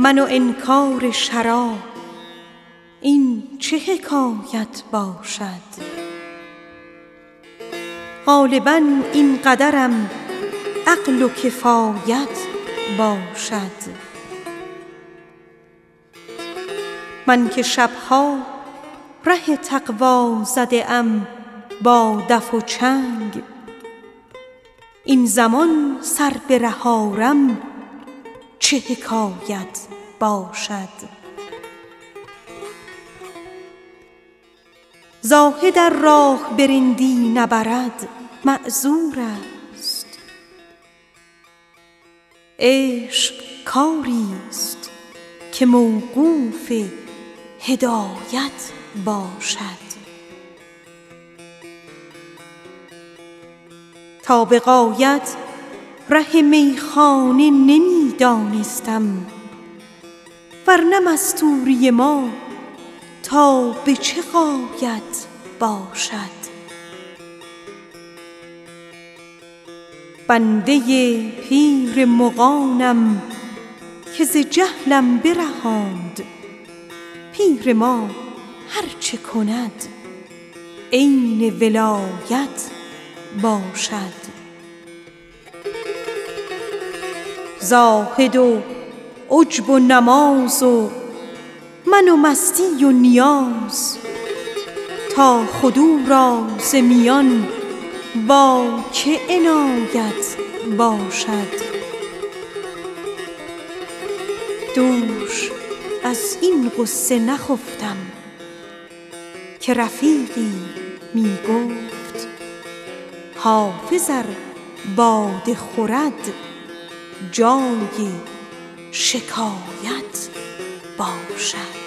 من و انکار شراب، این چه حکایت باشد؟ غالباً این قدرم عقل و کفایت باشد. من که شبها ره تقوا زده ام با دف و چنگ، این زمان سر به ره آرم چه حکایت باشد؟ زاهد ار راه به رندی نبرد معذور است، عشق کاریست که موقوف هدایت باشد. تا به غایت ره میخانه نمی دانستم، ورنه مستوری ما تا به چه غایت باشد؟ بنده پیر مغانم که ز جهلم برهاند، پیر ما هر چه کند عین ولایت باشد. زاهد و عجب و نماز و من و مستی و نیاز، تا خود او را ز میان با که عنایت باشد؟ دوش از این غصه نخفتم که رفیقی می گفت حافظ ار باده خورد جای شکایت باشد.